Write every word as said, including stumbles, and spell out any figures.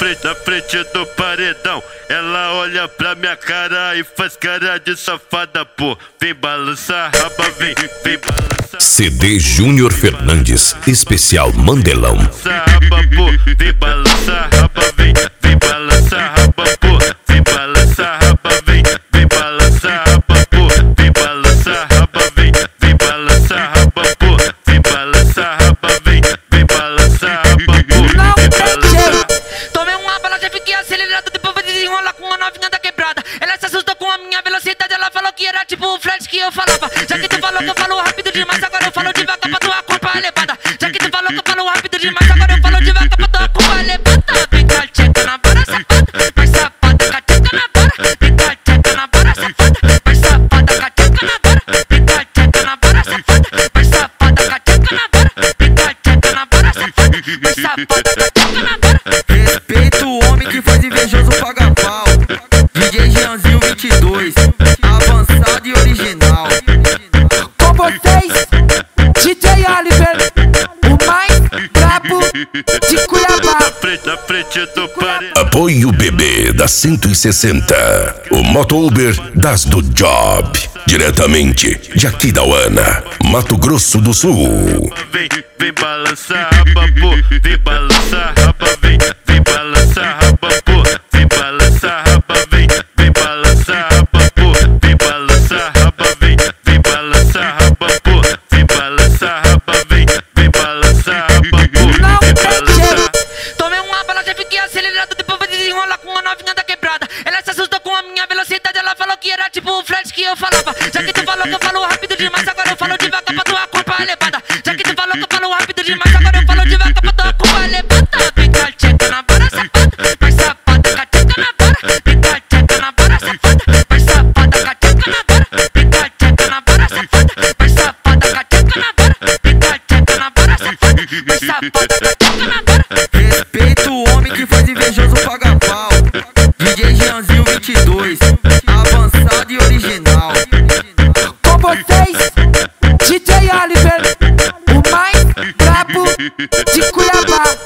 frente, na frente do paredão. Ela olha pra minha cara e faz cara de safada, pô. Vem balançar raba, vem, vem balançar. C D Júnior Fernandes, especial Mandelão. Raba, pô, vem balançar raba, vem, vem balançar raba, pô. Vem balançar raba, vem, vem balançar raba, pô. Vem balançar raba, vem, vem balançar raba, pô. Vem balançar raba, vem, vem balançar raba, pô. Não, tomei uma bala, já fiquei acelerado. Depois vou desenrolar com uma novinha da quebrada. Ela se assustou com a minha velocidade. Ela falou que era tipo o flash que eu falava. Já que tu falou que eu falo rápido demais, agora eu falo devagar pra tua culpa elevada. Já que tu falou que eu falo rápido demais, agora eu falo devagar pra tua culpa elevada. Vem cá, tcheca na vara, safada. Vai safada, cateca na vara. Vem cá, tcheca na vara, safada. Vai safada, cateca na vara. Vem cá, tcheca na vara, safada. Vai safada, cateca na vara. Vem cá, tcheca na vara, safada. Vai safada, cateca na vara. Respeito o homem que faz invejoso paga pau. D J Jeanzinho vinte e dois, avançado e original. Com vocês, D J Oliver, o mais brabo de Cuiabá. Na frente, na frente do paredão. Apoio B B da cento e sessenta. O Moto Uber das do Job. Diretamente de Aquidauana, Mato Grosso do Sul. Vem, vem balançar raba, pô. Vem balançar raba, vem, vem balançar raba, pô. Vem balançar raba, vem, vem balançar raba, pô. Vem balançar raba, vem, vem balançar raba, pô. Vem balançar raba, vem, vem balançar raba, pô. Vem balançar. Tomei uma bala, já fiquei acelerado. Depois vou desenrolar com uma novinha da quebrada. Ela se assustou com a minha velocidade. Ela falou que era tipo o flash que eu falava. Já que tu falou que eu falo rápido demais, agora eu falo devagar pra tua culpa elevada. Já que tu falou que eu falo rápido demais, agora eu falo devagar pra tua culpa elevada. Vem cá, tcheca na vara, safada. Vai safada, cateca na vara. Vem cá, tcheca na vara, safada. Vai safada, cateca na vara. Vem cá, tcheca na vara, safada. Vai safada, cateca na vara. Vem cá, tcheca na vara, safada. Vai safada, cateca na vara. Respeito o homem que faz invejoso paga pau. D J Jeanzinho vinte e dois, avançado e original. Com vocês, D J Oliver, o mais brabo de Cuiabá.